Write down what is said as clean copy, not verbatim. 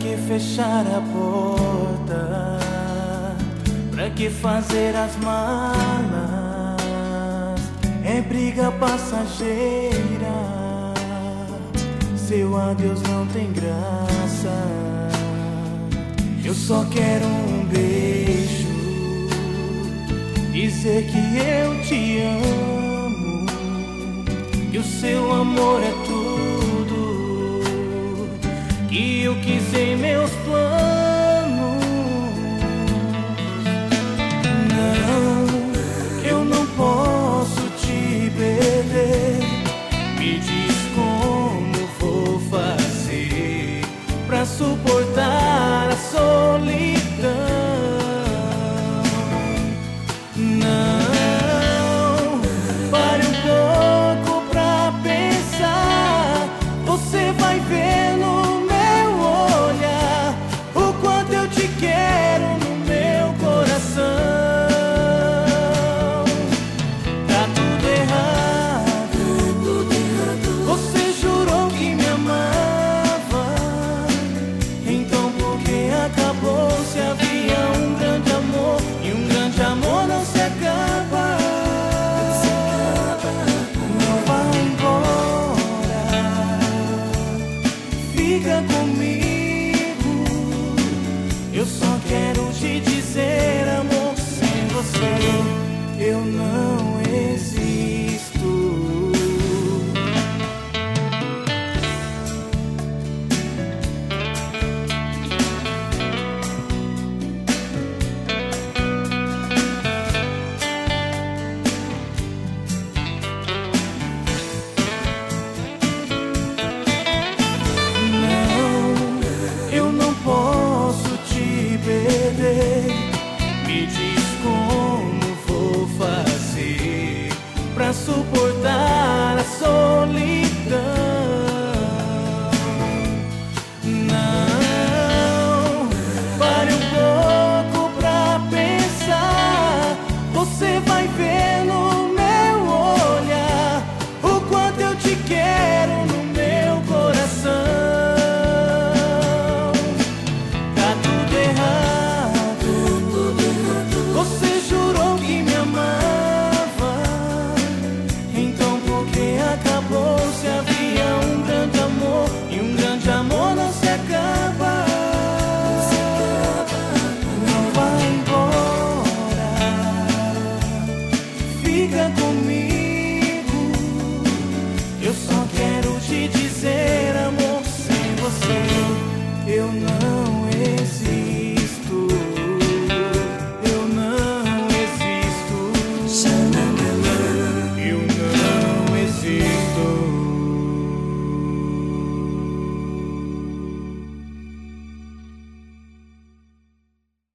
que fechar a porta? Pra que fazer as malas? É briga passageira. Seu adeus não tem graça. Eu só quero um beijo, dizer que eu te amo, que o seu amor é tudo que eu quis em meus planos. Não, eu não posso te perder. Me diz como vou fazer pra suportar a solidão. Não, pare um pouco pra pensar. Você vai ver no meu olhar o quanto eu te quero no meu coração. Tá tudo errado. Você jurou que me amava, então por que acabou? Se havia um grande amor, e um grande amor não se acaba. Não vá embora, fica comigo.